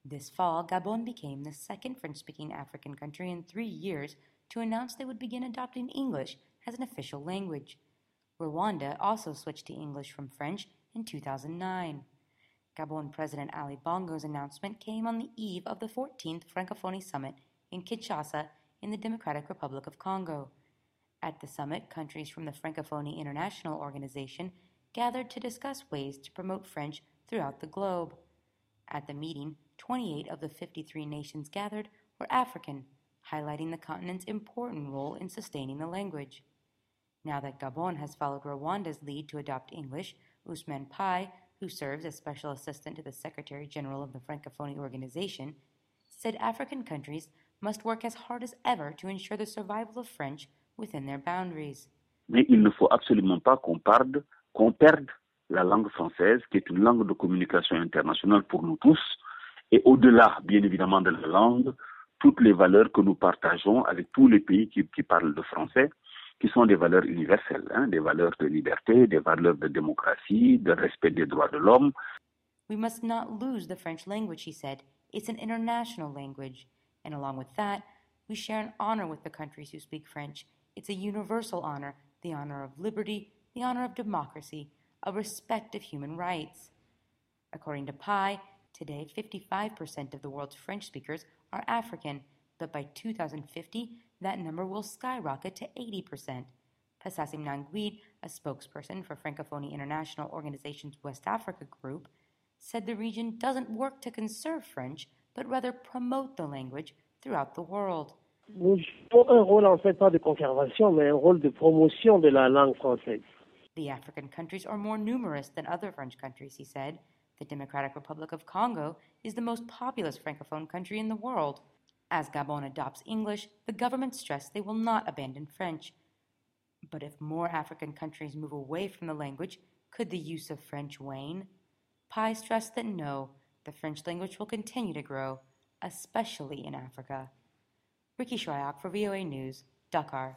This fall, Gabon became the second French-speaking African country in 3 years to announce they would begin adopting English as an official language. Rwanda also switched to English from French in 2009. Gabon President Ali Bongo's announcement came on the eve of the 14th Francophonie Summit in Kinshasa in the Democratic Republic of Congo. At the summit, countries from the Francophonie International Organization gathered to discuss ways to promote French throughout the globe. At the meeting, 28 of the 53 nations gathered were African, highlighting the continent's important role in sustaining the language. Now that Gabon has followed Rwanda's lead to adopt English, Ousmane Paye, who serves as Special Assistant to the Secretary General of the Francophonie Organization, said African countries must work as hard as ever to ensure the survival of French within their boundaries. Mais il ne faut absolument pas qu'on perde la langue française, qui est une langue de communication internationale pour nous tous, et au-delà, bien évidemment, de la langue, toutes les valeurs que nous partageons avec tous les pays qui parlent le français, qui sont des valeurs universelles, des valeurs de liberté, des valeurs de démocratie, de respect des droits de l'homme. We must not lose the French language, he said. It's an international language. And along with that, we share an honor with the countries who speak French. It's a universal honor, the honor of liberty, the honor of democracy, a respect of human rights. According to Paye, today 55% of the world's French speakers are African, but by 2050, that number will skyrocket to 80%. Passassim Nanguid, a spokesperson for Francophonie International Organization's West Africa group, said the region doesn't work to conserve French, but rather promote the language throughout the world. Nous jouons un rôle en fait pas de conservation, mais un rôle de promotion de la langue française. The African countries are more numerous than other French countries, he said. The Democratic Republic of Congo is the most populous Francophone country in the world. As Gabon adopts English, the government stressed they will not abandon French. But if more African countries move away from the language, could the use of French wane? Paye stressed that no, the French language will continue to grow, especially in Africa. Ricky Shryok for VOA News, Dakar.